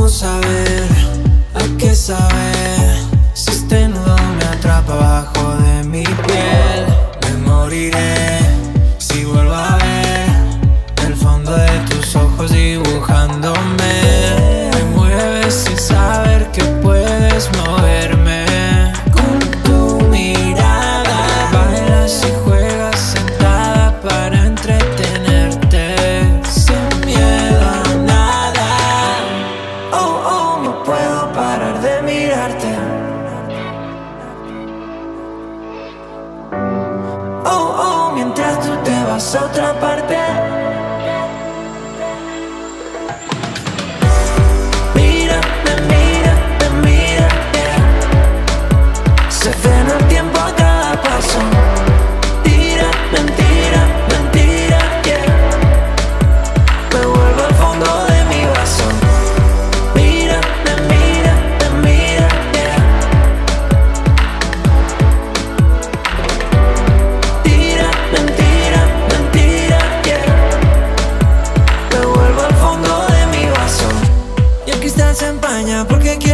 Vamos a ver, hay que saber si este nudo me atrapa bajo de mi piel. Me moriré si vuelvo a ver el fondo de tus ojos dibujándome. Me mueves sin saber que puedes moverme. Con tu mirada bailas y juegas sentada para entretenerte sin miedo a nada. Oh, oh, no puedo parar de mirarte. Oh, oh, mientras tú te vas a otra parte. Mira, yeah. Se frena el tiempo a cada paso. Tira, mentira, yeah. Me vuelvo al fondo de mi vaso. Mira, yeah. Tira, mentira, yeah. Me vuelvo al fondo de mi vaso. Y el cristal se empaña porque